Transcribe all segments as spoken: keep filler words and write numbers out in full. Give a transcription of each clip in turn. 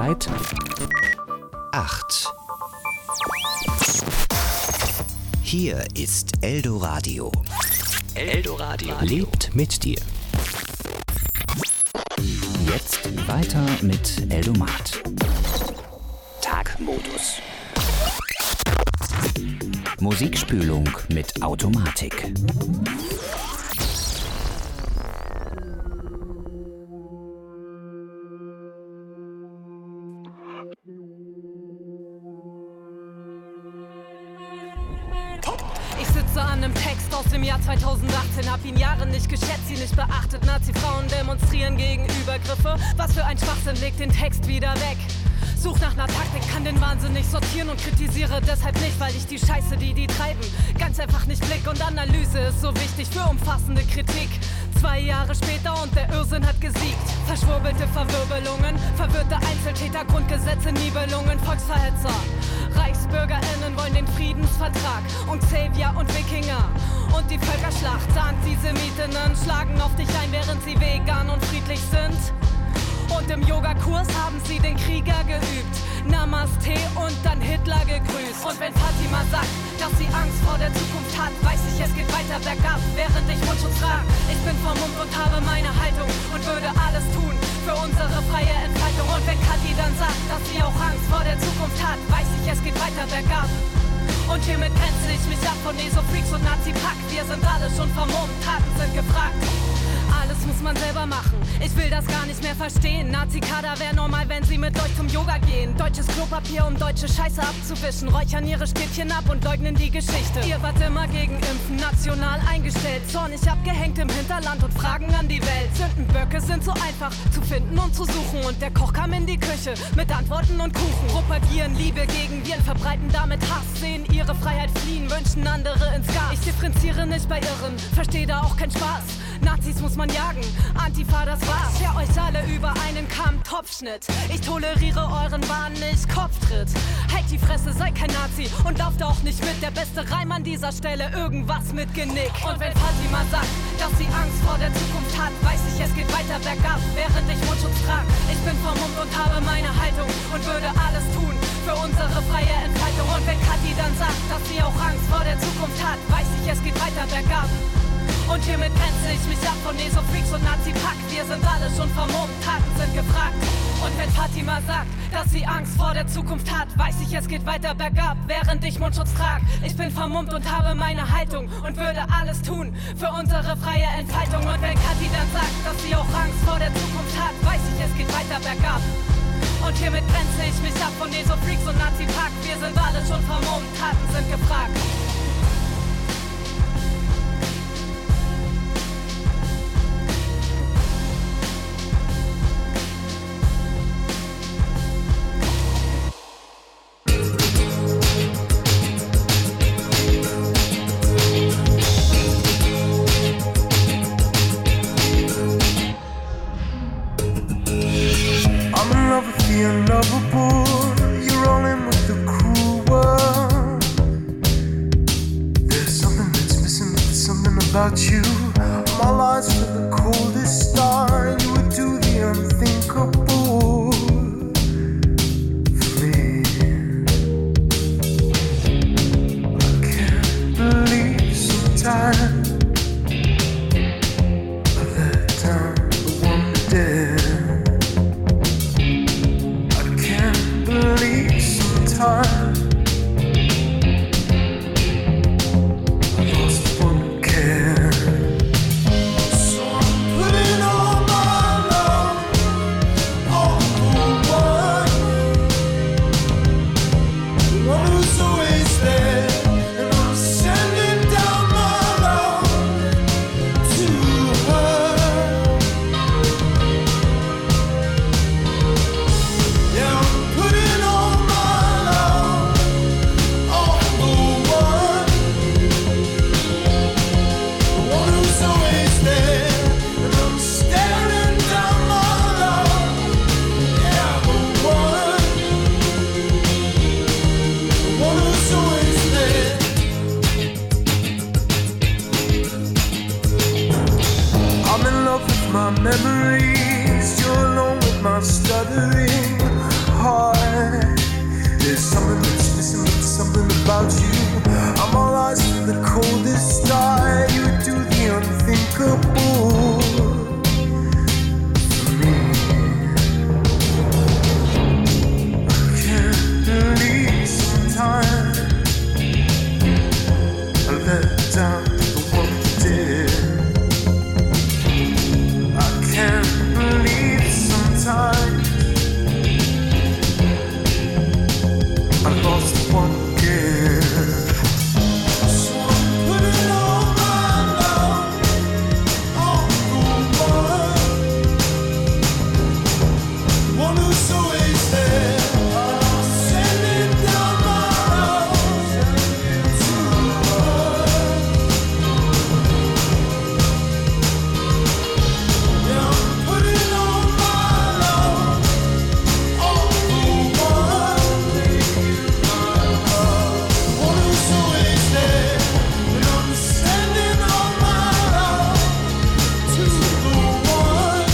Zeit acht. Hier ist Eldoradio. Eldoradio lebt mit dir. Jetzt weiter mit Eldomat. Tagmodus. Musikspülung mit Automatik. Ich sitze an einem Text aus dem Jahr zweitausendachtzehn, hab ihn Jahre nicht geschätzt, sie nicht beachtet. Nazi-Frauen demonstrieren gegen Übergriffe. Was für ein Schwachsinn, legt den Text wieder weg. Such nach einer Taktik, kann den Wahnsinn nicht sortieren und kritisiere deshalb nicht, weil ich die Scheiße, die die treiben, ganz einfach nicht blick. Und Analyse ist so wichtig für umfassende Kritik. Zwei Jahre später und der Irrsinn hat gesiegt. Verschwurbelte Verwirbelungen, verwirrte Einzeltäter, Grundgesetze, Nibelungen, Volksverhetzer. ReichsbürgerInnen wollen den Friedensvertrag und Xavier und Wikinger. Und die Völkerschlacht, Antisemitinnen schlagen auf dich ein, während sie vegan und friedlich sind. Und im Yogakurs haben sie den Krieger geübt. Namaste und dann Hitler gegrüßt. Und wenn Fatima sagt, dass sie Angst vor der Zukunft hat, weiß ich, es geht weiter bergab, während ich Mundschutz trage. Ich bin vermummt und habe meine Haltung und würde alles tun für unsere freie Entfaltung. Und wenn Kathi dann sagt, dass sie auch Angst vor der Zukunft hat, weiß ich, es geht weiter bergab. Und hiermit grenze ich mich ab von Esofreaks und Nazi-Pack. Wir sind alle schon vermummt, Taten sind gefragt. Alles muss man selber machen, ich will das gar nicht mehr verstehen. Nazi-Kader wäre normal, wenn sie mit euch zum Yoga gehen. Deutsches Klopapier, um deutsche Scheiße abzuwischen. Räuchern ihre Stäbchen ab und leugnen die Geschichte. Ihr wart immer gegen Impfen, national eingestellt. Zornig abgehängt im Hinterland und Fragen an die Welt. Sündenböcke sind so einfach zu finden und zu suchen. Und der Koch kam in die Küche mit Antworten und Kuchen. Propagieren Liebe gegen Viren, verbreiten damit Hass. Sehen ihre Freiheit fliehen, wünschen andere ins Gas. Ich differenziere nicht bei Irren, verstehe da auch keinen Spaß. Nazis muss man jagen, Antifa, das war's. Scher euch alle über einen Kamm, Topfschnitt. Ich toleriere euren Wahn nicht, Kopftritt. Halt die Fresse, seid kein Nazi und lauft auch nicht mit. Der beste Reim an dieser Stelle, irgendwas mit Genick. Und wenn Fatima sagt, dass sie Angst vor der Zukunft hat, weiß ich, es geht weiter bergab, während ich Mundschutz trage. Ich bin vermummt und habe meine Haltung und würde alles tun für unsere freie Entfaltung. Und wenn Kathi dann sagt, dass sie auch Angst vor der Zukunft hat, weiß ich, es geht weiter bergab. Und hiermit grenze ich mich ab von Esofreaks und Nazi-Pack. Wir sind alle schon vermummt, Taten sind gefragt. Und wenn Fatima sagt, dass sie Angst vor der Zukunft hat, weiß ich, es geht weiter bergab, während ich Mundschutz trage. Ich bin vermummt und habe meine Haltung und würde alles tun für unsere freie Entfaltung. Und wenn Kathi dann sagt, dass sie auch Angst vor der Zukunft hat, weiß ich, es geht weiter bergab. Und hiermit grenze ich mich ab von Esofreaks und Nazi-Pack. Wir sind alle schon vermummt, Taten sind gefragt. Unlovable, you're rolling with the cruel world. There's something that's missing, something about you. My life's to the coldest star, and you would do the unthinkable for me. I can't believe sometimes I let down the one dead. Time. I lost one care, so I'm putting all my love on the one, the one who's always there, and I'm sending down my love to her. Yeah, I'm putting all my memories, you're alone with my stuttering there's something that's missing, but something about you. I'm all eyes to the coldest star. You do the unthinkable for me. I can't believe sometimes I let down the one who did. I can't believe sometimes I lost one again. So I'm putting all my love on the one, one who's always there. I'm sending down my love to her. Yeah, I'm putting all my love on the one, one who's always there. And I'm sending all my love to the one,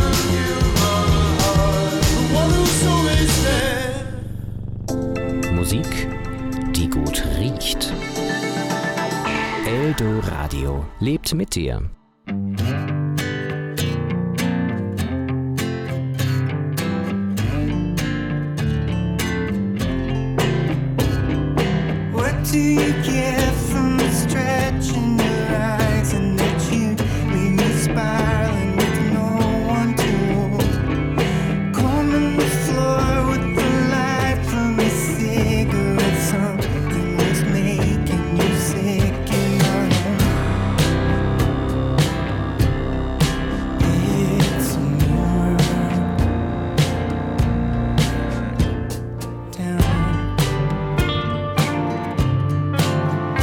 the one who's always there. Musik, die gut riecht. Eldoradio lebt mit dir. What do you get from the stretch in your eyes and that you leave me spiraling with no one to hold? Combing the floor with the light from a cigarette, something that's making you sick in your home. It's a mirror down.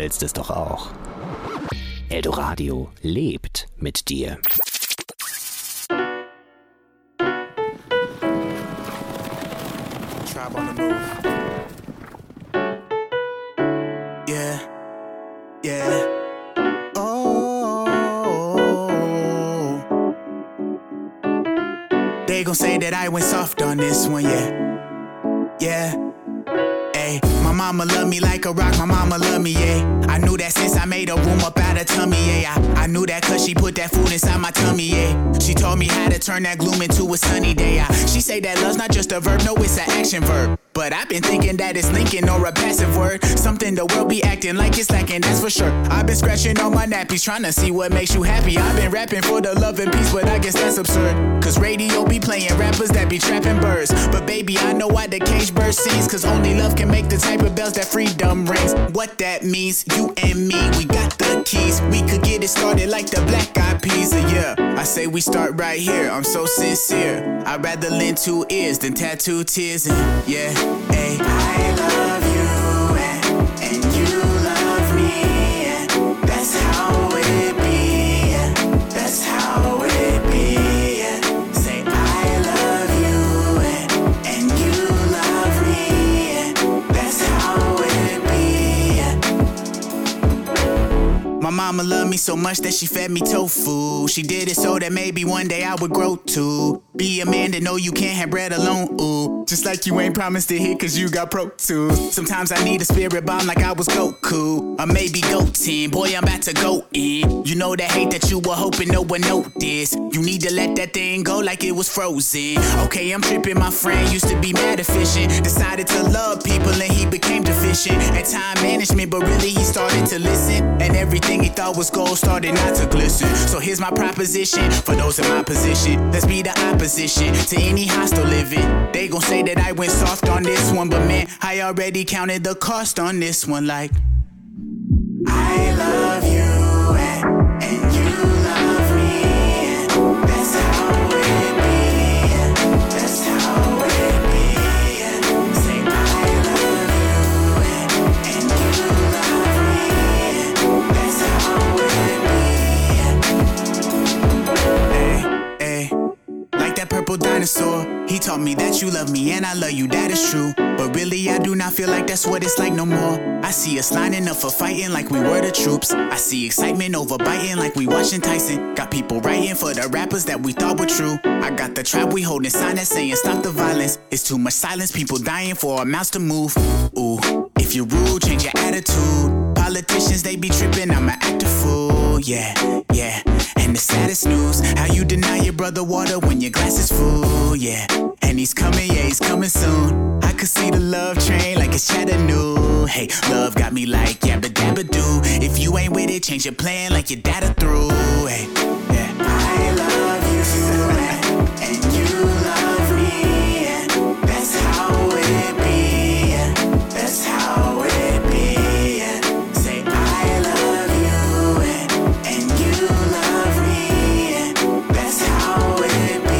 willst es doch auch. Eldoradio lebt mit dir. Tribe on the move. Yeah, yeah. Oh, they gon' say that I went soft on this one, yeah, yeah. Ay, my mama love me like a rock, my mama love me, yeah. I knew that since I made a room up out of tummy, yeah. I, I knew that cause she put that food inside my tummy, yeah. She told me how to turn that gloom into a sunny day. I, she say that love's not just a verb, no, it's an action verb. But I've been thinking that it's linking or a passive word. Something the world be acting like it's lacking, that's for sure. I've been scratching on my nappies, trying to see what makes you happy. I've been rapping for the love and peace, but I guess that's absurd. Cause radio be playing rappers that be trapping birds. But baby, I know why the cage bird sings. Cause only love can make the type of bells that freedom rings. What that means, you and me, we got the keys. We could get it started like the Black Eyed Peas. Yeah, I say we start right here, I'm so sincere. I'd rather lend two ears than tattoo tears. And yeah, hey, I love you and, and you love me, and that's how it be, that's how it be. Say I love you and, and you love me, and that's how it be. My mama loved me so much that she fed me tofu. She did it so that maybe one day I would grow to be a man to know you can't have bread alone, ooh. Just like you ain't promised to hit cause you got Pro Tools. Sometimes I need a spirit bomb like I was Goku. Or maybe Goten, boy I'm about to go in. You know that hate that you were hoping no one noticed. You need to let that thing go like it was frozen. Okay, I'm tripping, my friend used to be mad efficient. Decided to love people and he became deficient at time management, but really he started to listen. And everything he thought was gold started not to glisten. So here's my proposition for those in my position. Let's be the opposition to any hostile living. They gon' say that I went soft on this one, but man, I already counted the cost on this one. Like, I love you and, and you love me, and that's how it be, that's how it be. Say I love you and, and you love me, and that's how it be. Hey, hey. Like that purple dinosaur, he taught me that you love me and I love you, that is true. But really I do not feel like that's what it's like no more. I see us lining up for fighting like we were the troops. I see excitement over biting like we watching Tyson. Got people writing for the rappers that we thought were true. I got the trap we holding sign that saying stop the violence. It's too much silence, people dying for our mouths to move. Ooh, if you're rude, change your attitude. Politicians, they be tripping, I'ma act a fool. Yeah, yeah. And the saddest news, how you deny your brother water when your glass is full, yeah. And he's coming, yeah, he's coming soon. I could see the love train like it's Chattanooga. Hey, love got me like yabba dabba doo. If you ain't with it, change your plan like your data through. Hey, yeah. I love you and, and you love me, and that's how it be, that's how it be. Say I love you and, and you love me, and that's how it be.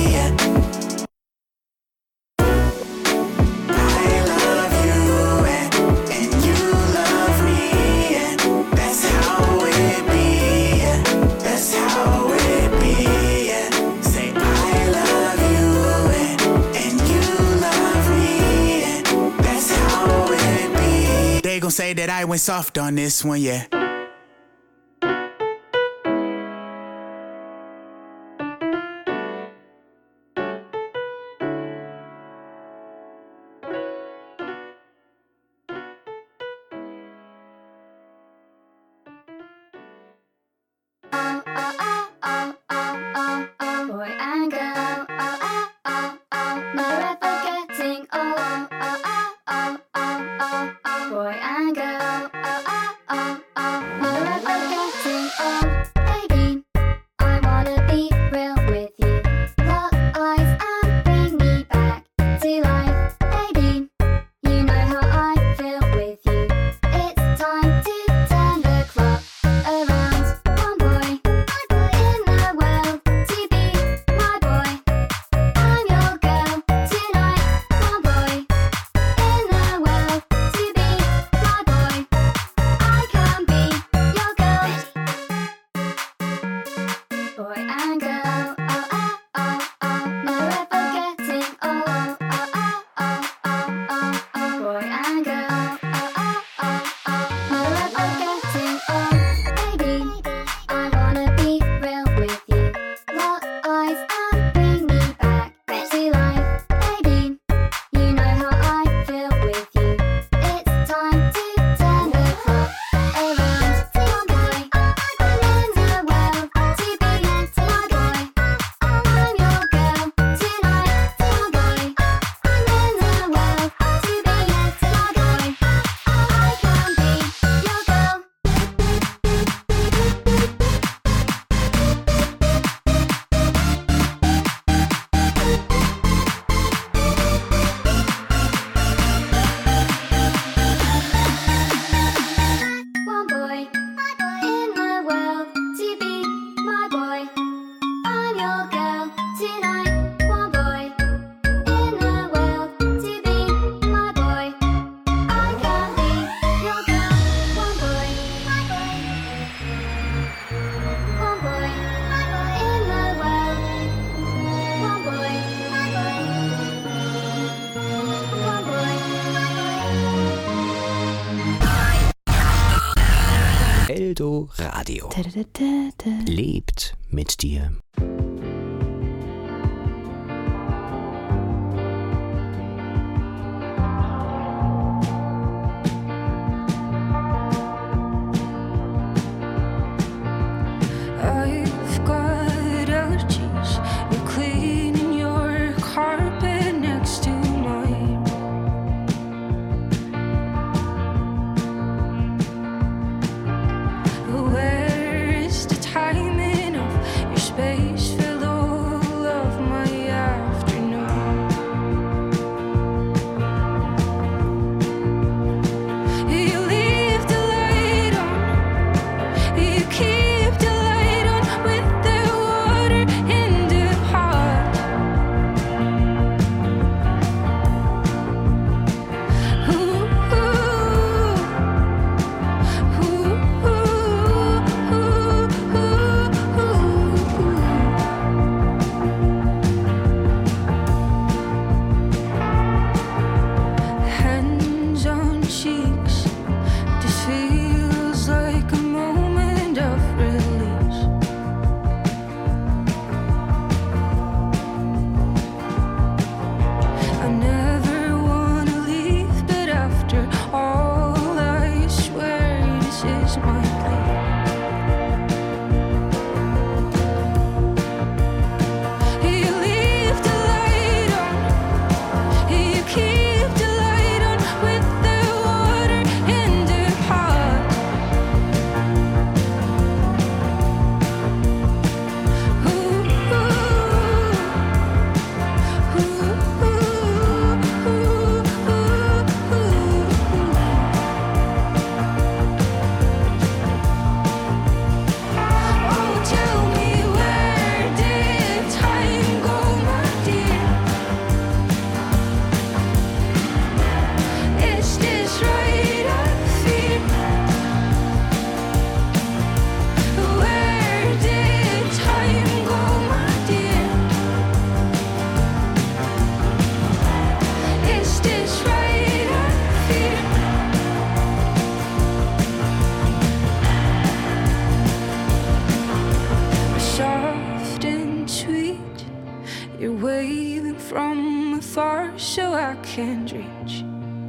I love you and, and you love me, and that's how it be, that's how it be. Say I love you and, and you love me, and that's how it be. They gon' say that I went soft on this one, yeah. Boy and girl, oh, oh, oh, oh, never forgetting, oh, oh, oh, oh, oh, oh, oh, boy and girl, oh, oh, oh, oh, Radio. Lebt mit dir. Can't reach.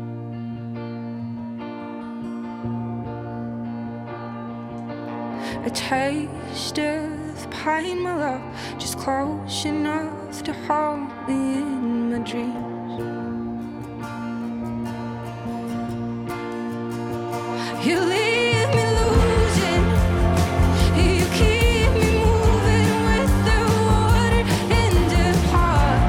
A taste of pine, my love, just close enough to hold me in my dreams. You leave me losing, you keep me moving with the water in the heart.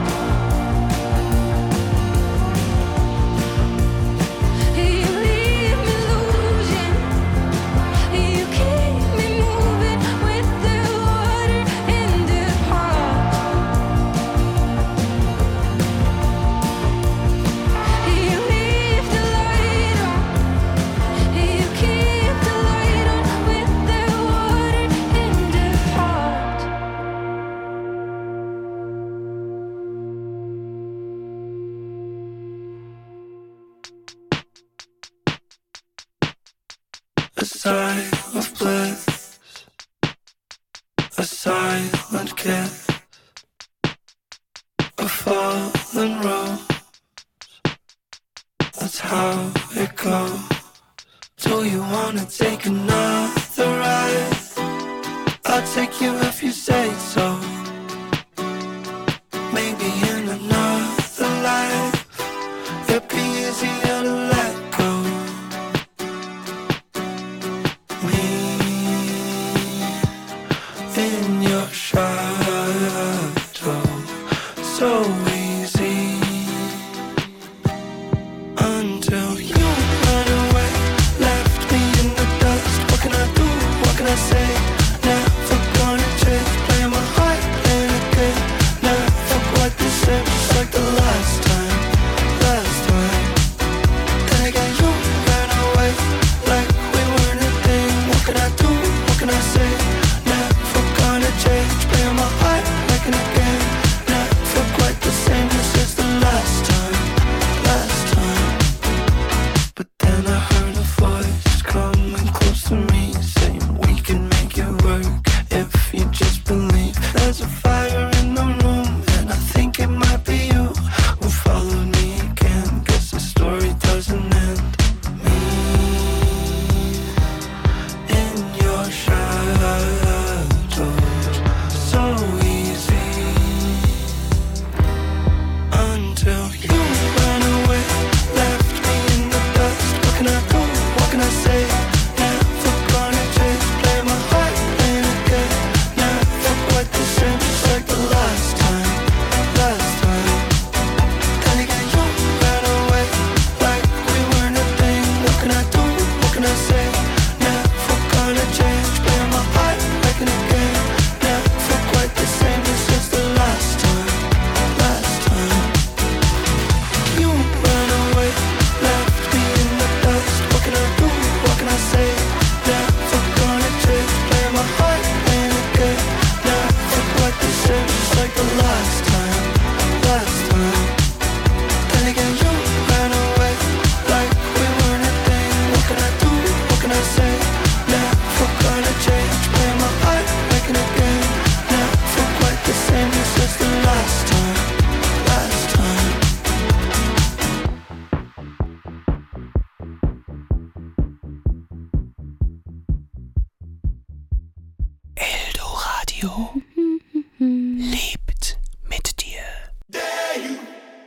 A sigh of bliss, a silent kiss, a fallen rose. That's how it goes. Do you wanna take another ride? I'll take you if you say so. Maybe in another life it'd be easier to let go. Me in your shadow, so easy until you ran away, left me in the dust. What can I do? What can I say? Never gonna change. Playing my heart in a game. Never quite the same, just like the last time, last time. Then again you ran away, like we weren't a thing. What can I do? What can I say? Never gonna Radio lebt mit dir. Dare you,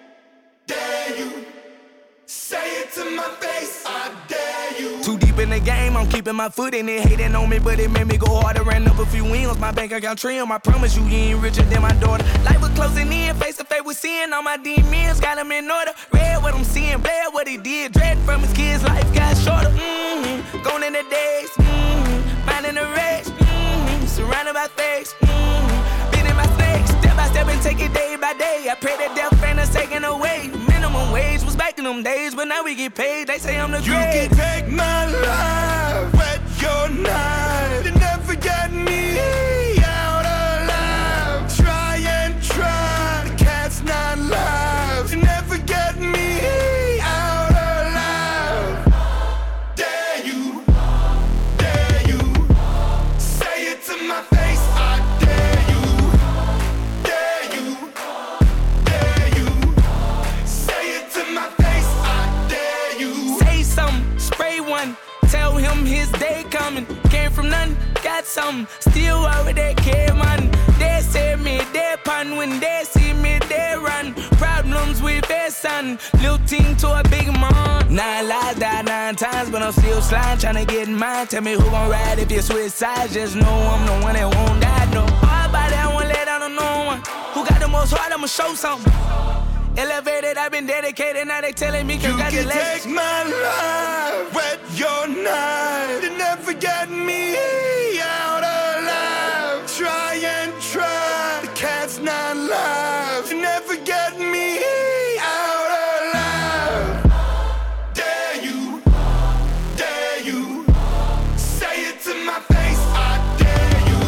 dare you, say it to my face, I dare you. Too deep in the game, I'm keeping my foot in it. Hating on me, but it made me go harder. Ran up a few wins, my bank account trim. I promise you, you ain't richer than my daughter. Life was closing in, face to face with sin. All my demons got them in order. Read what I'm seeing, bled what he did. Dread from his kids, life got shorter. Mm-hmm. Gone in the days, mm-hmm. Finding the rage, mm-hmm. Surrounded by fakes, mm-hmm. Beating my snakes, step by step and take it day by day. I pray that death ain't us taken away. Minimum wage was back in them days, but now we get paid. They say I'm the You great. can take my life, wet your knife. You never get me out alive. Try and try, the cat's not live. You never get me out alive. Dare you, dare you, say it to my face, I dare you. Dare you, dare you, say it to my face, I dare you. Say something, spray one. Tell him his day coming. Came from nothing, got something. Still over there, care man. They say me, they pun. When they see me, they run. Problems with their son. Little team to a big man. Nine lives, died nine times, but I'm still sliding, trying to get in mine. Tell me who gon' ride if you switch sides. Just know I'm the one that won't die, no. Hard body, I won't let down on no one. Who got the most heart, I'ma show something. Elevated, I've been dedicated, now they telling me You can congratulations. take my life, wet your knife. You never get me out alive. Try and try, the cat's not live. You never get me out alive. Dare you, dare you, say it to my face, I dare you.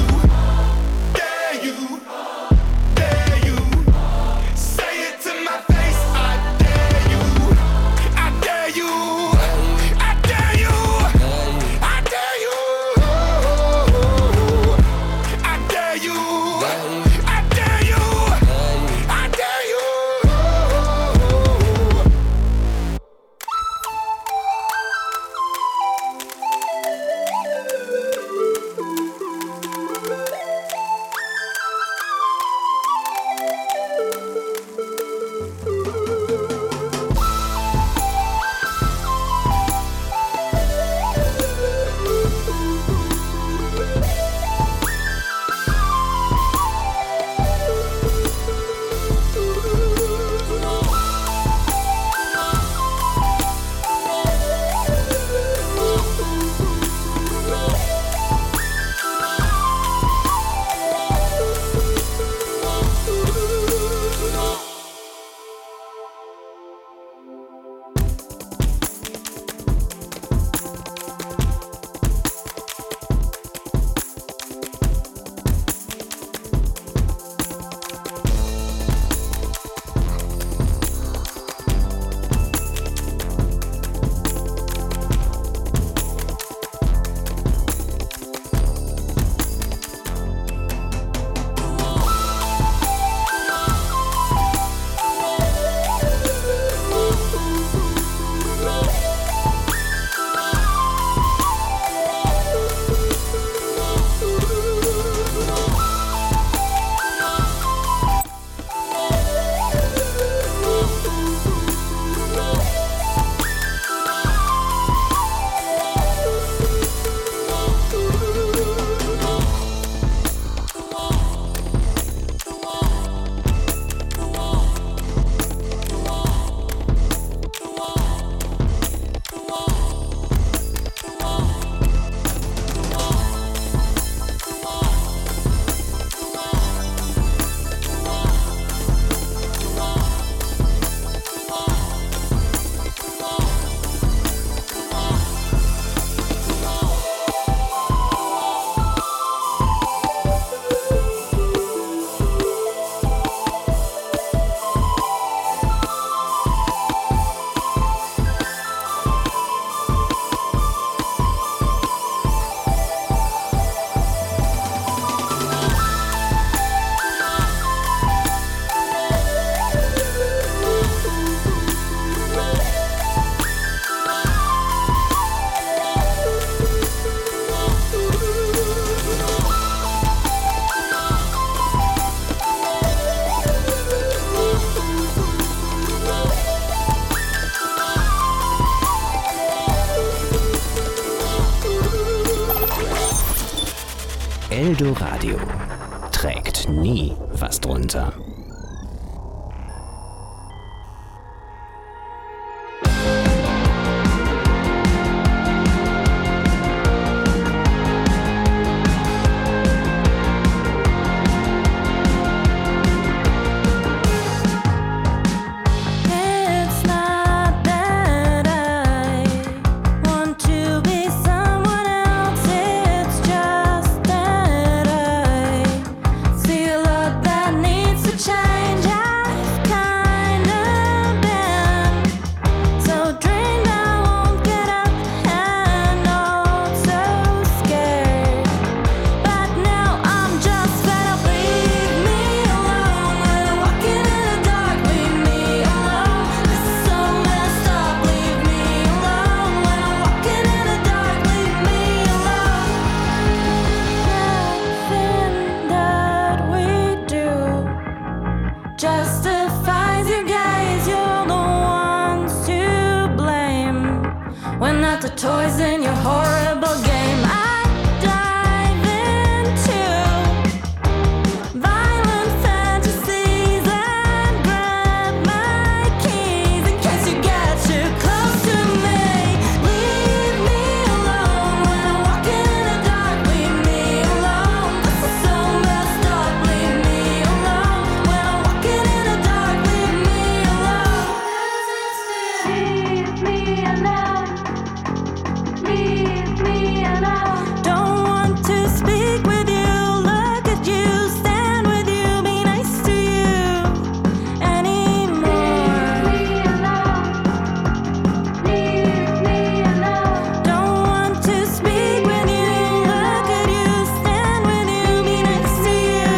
Dare you, dare you, say it to my face, I dare you. I dare you, I dare you, I dare you. Eldoradio trägt nie was drunter. It's not that I want to be someone else. It's just that I see a lot that needs to change. I've kinda been so drained I won't get up and oh so scared. But now I'm just fed up. Leave me alone. When I'm walking in the dark, leave me alone. This is so messed up. Leave me alone. When I'm walking in the dark, leave me alone. Nothing that we do justifies your gaze. You're the ones to blame. We're not the toys in your horrible game. I dive into violent fantasies and grab my keys in case you get too close to me. Leave me alone. When I'm walking in the dark, leave me alone. This is so messed up. Leave me alone. When I'm walking in the dark, leave me alone. Leave me alone. Leave me alone. Don't want to speak with you, look at you, stand with you, be nice to you anymore. Leave me alone. Leave me alone. Don't want to speak with you, look at you, stand with you, be nice to you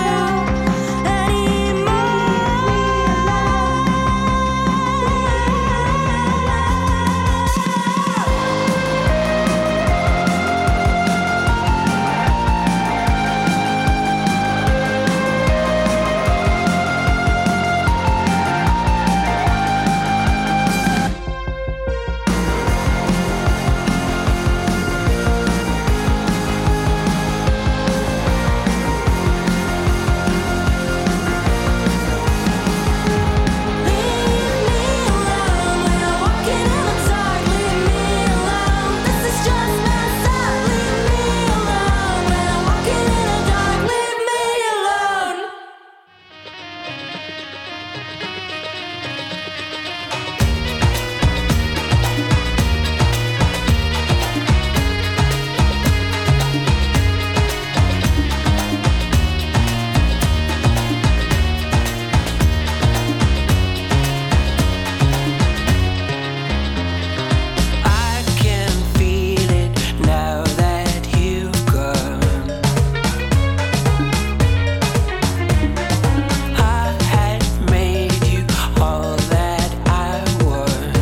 I can feel it now that you've gone. I had made you all that I want.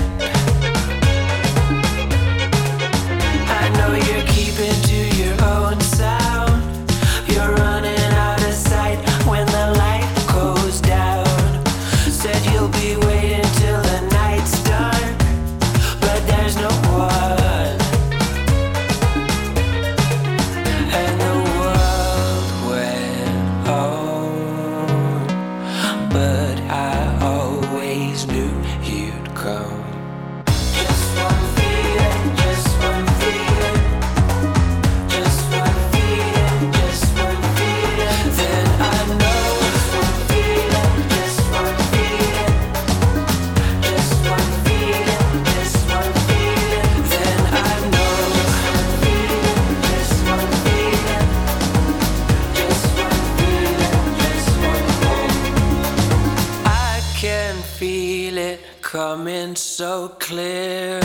I know you're keeping to your own sound. You're running out of sight when the light goes down. Said you'll be waiting till the night's done, but there's no one. And the world went on, but I always knew you'd come. Just one feeling, just one feeling, just one feeling, just one feeling. Then I know just one feeling, just one feeling, just one feeling, just one feeling. Then I know just one feeling, just one feeling, just one feeling, just one. I can feel it coming so clear.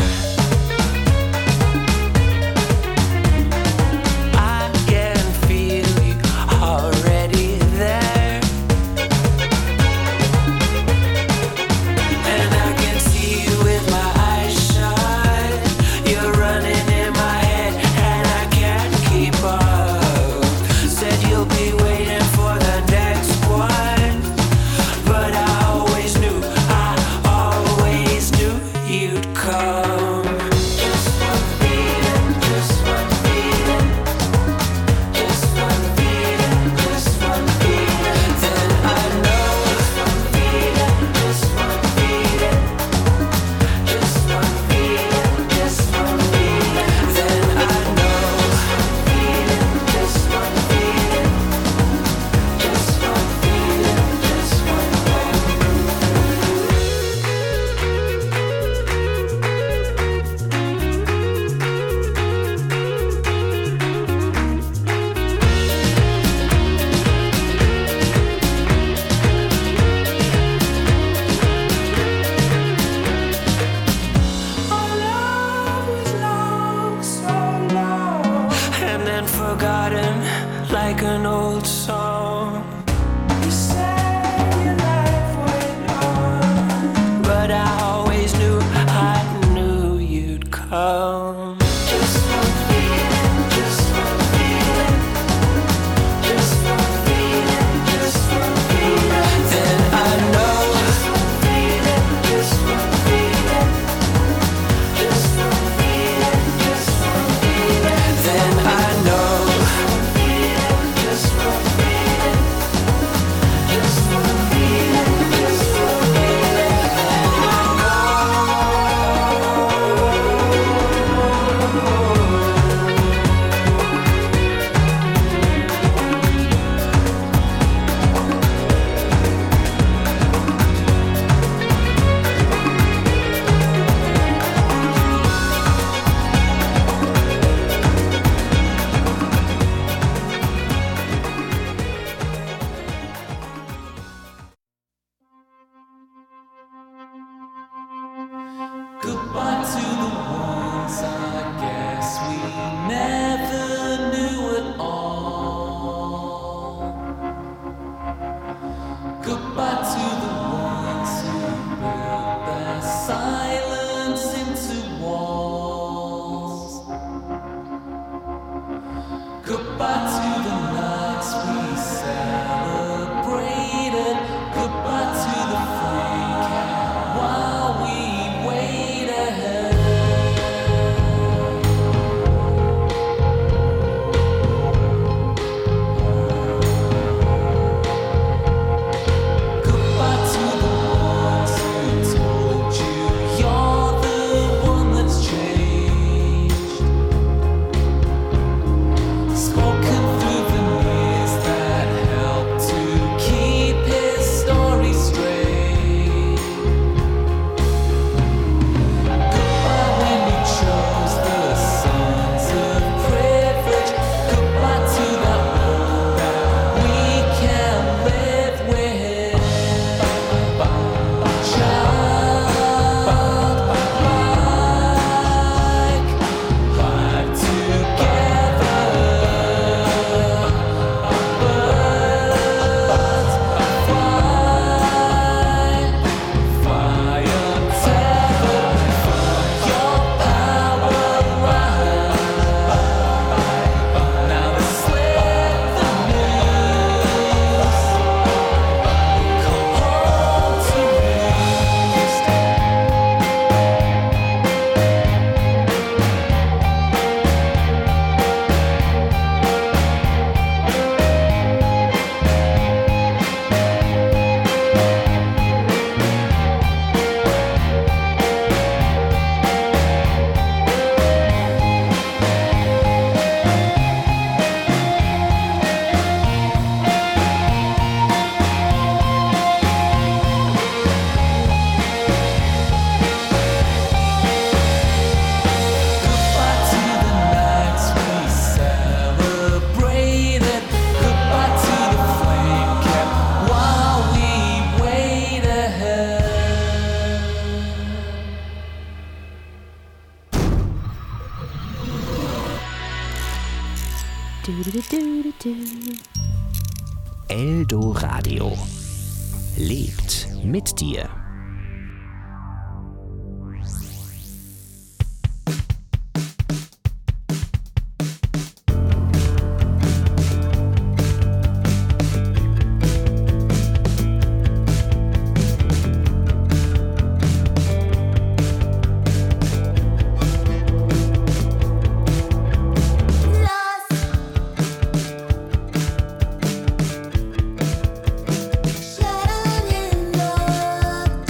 I can feel you already there, and I can see you with my eyes shut. You're running in my head, and I can't keep up. Said you'll be waiting for the next one, but I always knew, I always knew you'd come. Goodbye to the ones who built their silence into walls. Goodbye to the nights we celebrated. Goodbye to the flame camp while we wait ahead. Goodbye to the ones who told you you're the one that's changed. Spoken through veneers that help to keep his story straight. Goodbye when you chose the sons of privilege. Goodbye to that world that we can live with. Childlike, live together. Birds fly, fly untethered. Find your power rise. Now let's slip the news. Come home to roost. Goodbye to the nights we celebrated. Goodbye to the flame camp while we wait ahead. Eldoradio lebt mit dir. Shut in love.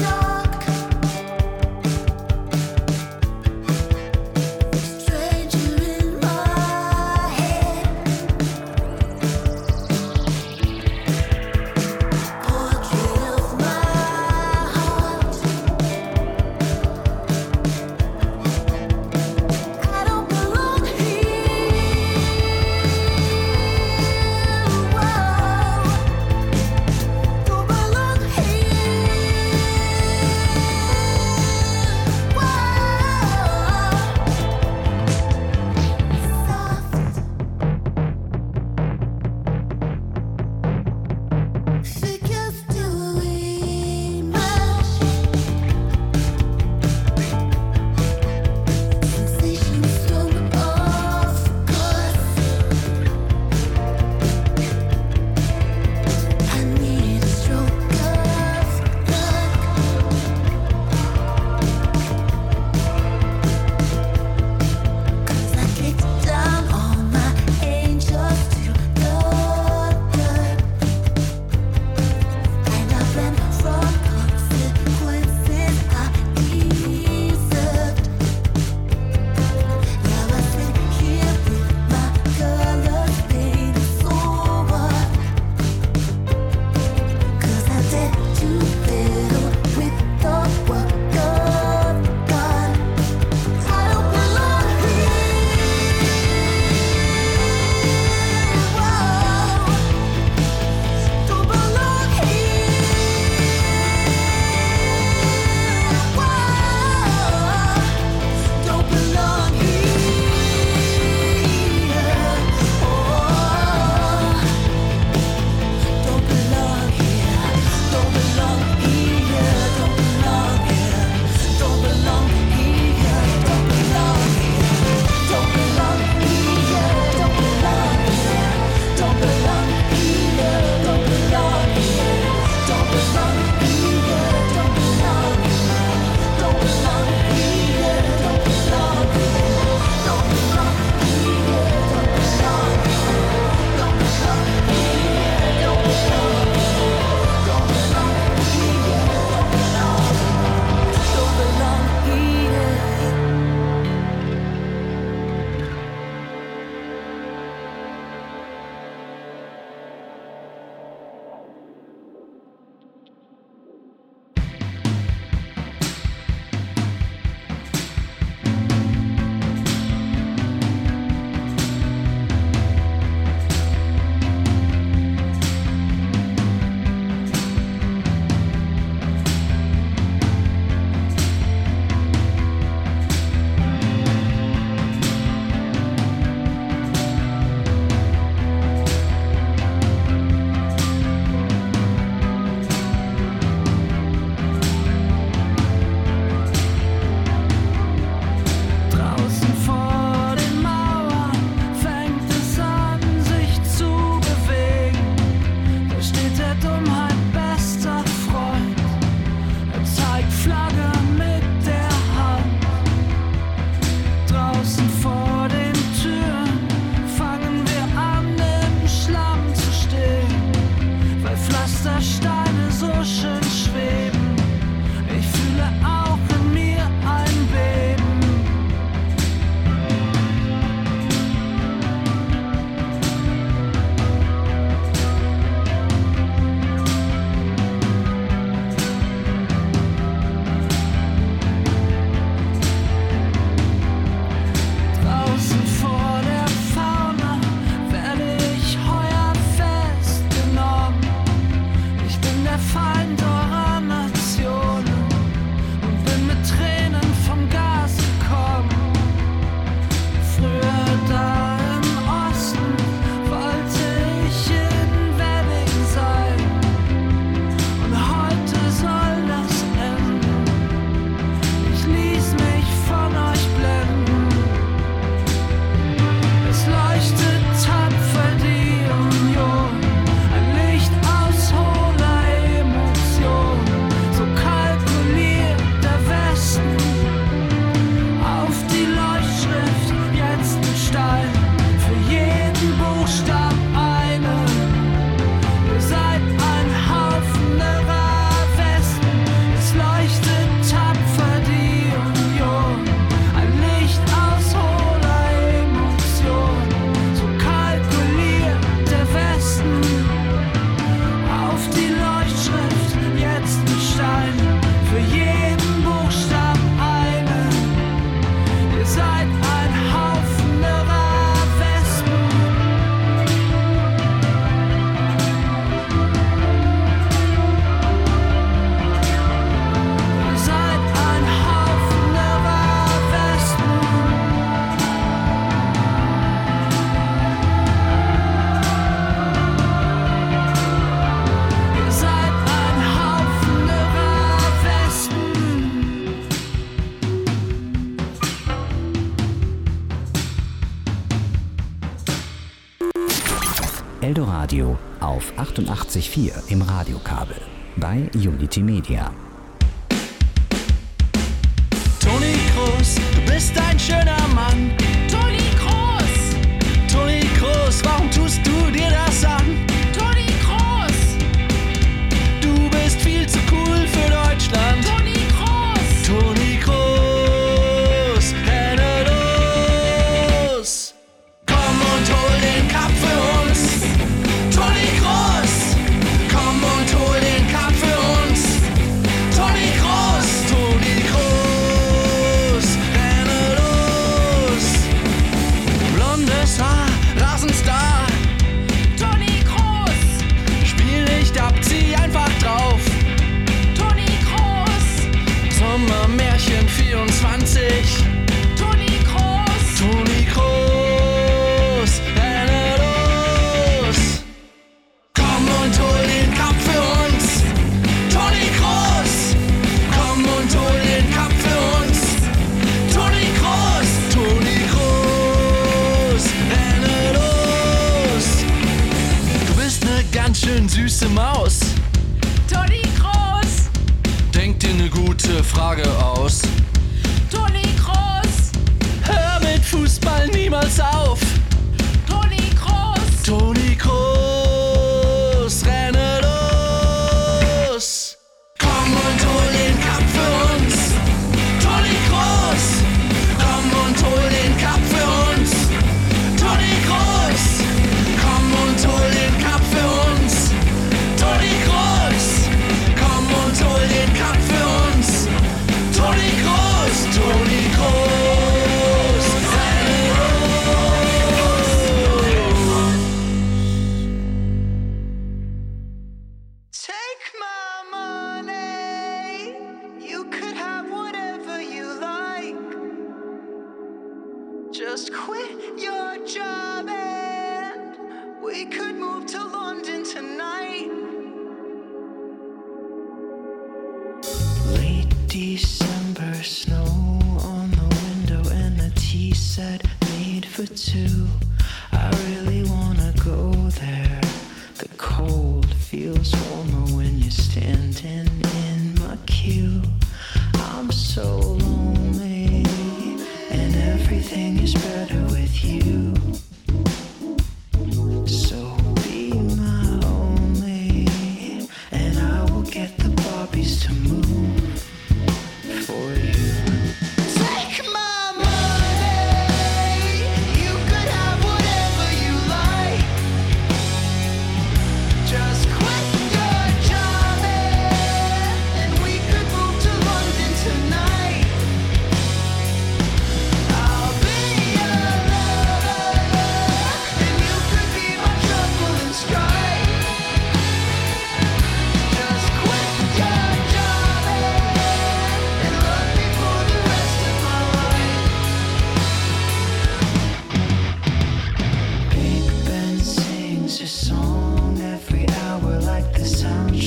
dieser Steine so schön schweben. Ich fühle auch in mir ein Beben. Draußen vor der Fauna werde ich heuer festgenommen. Ich bin der Feind eurer Nation und bin mit Tränen vom Gas gekommen. Früher da im Osten wollte ich in Wedding sein und heute soll das enden. Ich ließ mich von euch blenden. Es leuchtet tapfer die Union, ein Licht aus hohler Emotion. So kalkuliert der Westen auf die Leuchtschrift jetzt ein Stein, für jeden Buchstaben eine. Ihr seid ein Haufen irrer Westen, es leuchtet tapfer die Union, ein Licht aus hohler Emotion. So kalkuliert der Westen auf die Leuchtschrift jetzt ein Stein, für jeden Buchstaben eine. Ihr seid ein Haufen irrer Wespen. Ihr seid ein Haufen irrer Wespen. Ihr seid ein Haufen irrer Wespen. Eldoradio auf achtundachtzig Komma vier im Radiokabel bei Unity Media. Toni Kroos, du bist ein schöner Mann. Toni Kroos. Toni Kroos, warum tust du dir das an? Toni Kroos. Du bist viel zu cool für Deutschland. Toni Kroos. Toni Kroos, renne los. Komm und hol den Cup für uns. Toni Kroos. Komm und hol den Cup für uns. Toni Kroos. Toni Kroos, renne los. Blondes Haar, Rasenstar. Toni Kroos. Spiel nicht ab, zieh einfach drauf. Toni Kroos. Sommermärchen vierundzwanzig. Toni Kroos. Toni Kroos, renne los. Komm und hol den Cup für uns. Toni Kroos. Komm und hol den Cup für uns. Toni Kroos. Toni Kroos, renne los. Du bist ne ganz schön süße Maus. Toni Kroos. Denk dir ne gute Frage aus. Toni Kroos. Hör mit Fußball niemals auf. Toni Kroos. Toni Kroos, renne los. Komm und hol den Cup für uns. Toni Kroos. Komm und hol den Cup für uns. Toni Kroos. Komm und hol den Cup für uns. Toni Kroos. Komm und hol den Cup für uns. Toni Kroos. Toni Kroos, renne los. Take my money. You could have whatever you like. Just quit your job and we could move to London tonight. Late December snow on the window and a tea set made for two. I really wanna go there. The cold feels warmer when you're standing in my queue. I'm so lonely and everything is better with you. So be my only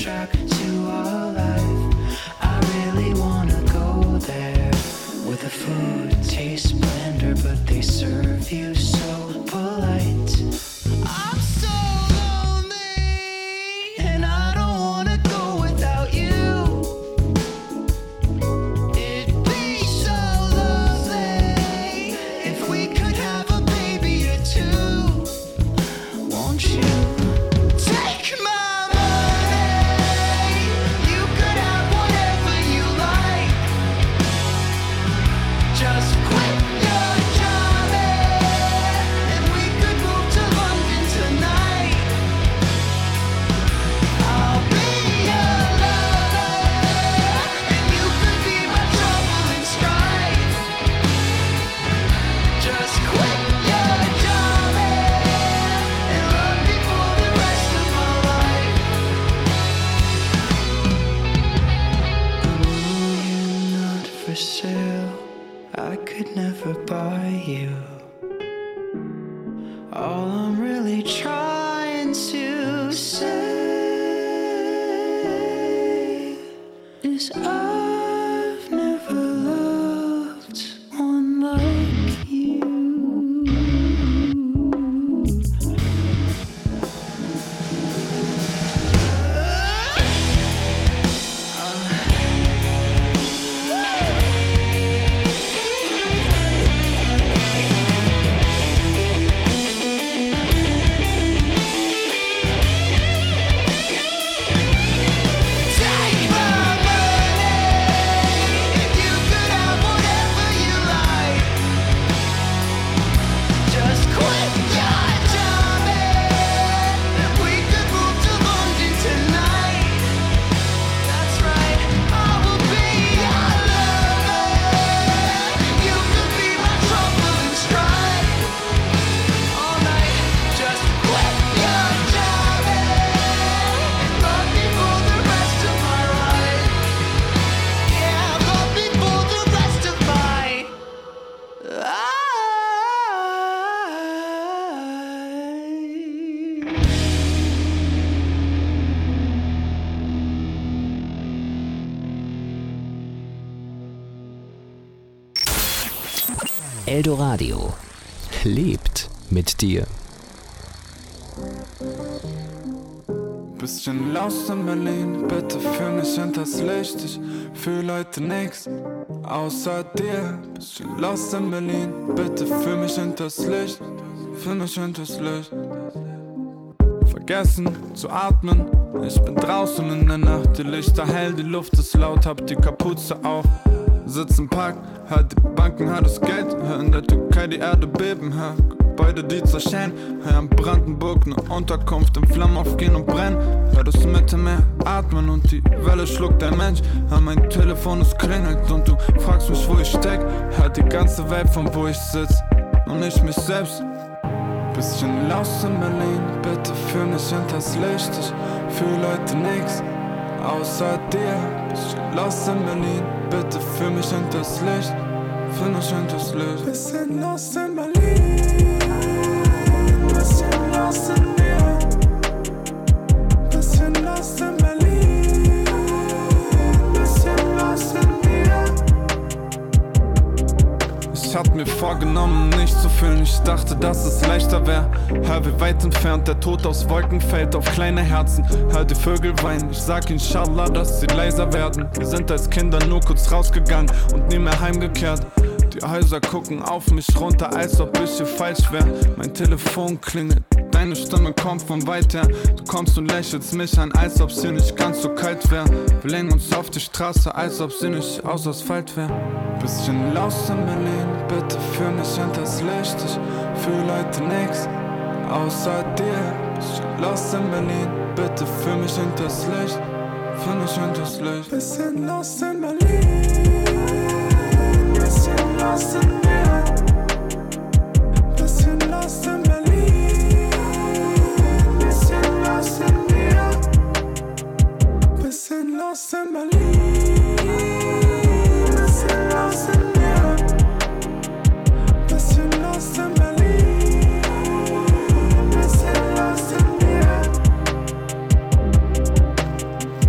track to our life. I really wanna go there, where the food tastes blender, but they serve you so polite. I'm so lonely, and I don't wanna go without you. It'd be so lovely if we could have a baby or two. Won't you take my money? You could have whatever you like. Just quit your job and we could move to London tonight. I'll be your lover and you could be my trouble and strife. Just quit your job and love me for the rest of my life. Ooh, you're not for sale. I could never buy you. All I'm really trying to say is I've never loved one like you. Take my money, and you could have whatever you like. Just quit your job and we could move to London tonight. That's right, I will be your lover. You could be my trouble and strife. All night, just quit your job and love me for the rest of my life. Yeah, love me for the rest of my life. Eldoradio lebt mit dir. Bisschen lost in Berlin, bitte führ mich hinters Licht. Ich fühl heute nix außer dir. Bisschen lost in Berlin, bitte führ mich hinters Licht. Führ mich hinters Licht. Vergessen zu atmen, ich bin draußen in der Nacht. Die Lichter hell, die Luft ist laut, hab die Kapuze auf. Sitz im Park, hör die Banken, hör das Geld. Hör in der Türkei die Erde beben, hör Gebäude, die zerschellen. Hör in Brandenburg ne Unterkunft in Flammen aufgehen und brennen. Hör das Mittelmeer atmen und die Welle schluckt ein Mensch. Hör mein Telefon, es klingelt und du fragst mich, wo ich steck. Hör die ganze Welt, von wo ich sitz und nicht mich selbst. Bisschen lost in Berlin, bitte führ mich hinters Licht. Ich fühl heute nix außer dir. Bisschen lost in Berlin, bitte führ mich hinters Licht. Führ mich hinters Licht. Bisschen lost in Berlin, bisschen lost in mir. Bisschen lost in Berlin, bisschen lost in mir. Ich hab mir vorgenommen, nicht zu fühlen. Ich dachte, dass es leichter wäre. Hör, wie weit entfernt der Tod aus Wolken fällt auf kleine Herzen. Hör die Vögel weinen. Ich sag inshallah, dass sie leiser werden. Wir sind als Kinder nur kurz rausgegangen und nie mehr heimgekehrt. Die Häuser gucken auf mich runter, als ob ich hier falsch wär. Mein Telefon klingelt, deine Stimme kommt von weit her. Du kommst und lächelst mich an, als ob's hier nicht ganz so kalt wär. Wir legen uns auf die Straße, als ob sie nicht aus Asphalt wär. Bisschen lost in Berlin, bitte führ mich hinters Licht. Ich fühl heute nix außer dir. Bisschen lost in Berlin, bitte führ mich hinters Licht. Führ mich hinters Licht. Bisschen lost in Berlin, bisschen lost in mir. Bisschen lost in Berlin, bisschen lost in mir. Bisschen lost in Berlin, bisschen lost in mir. Bisschen lost in Berlin, bisschen lost in mir.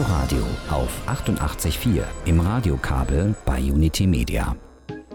Eldoradio auf achtundachtzig Komma vier im Radiokabel bei Unity Media.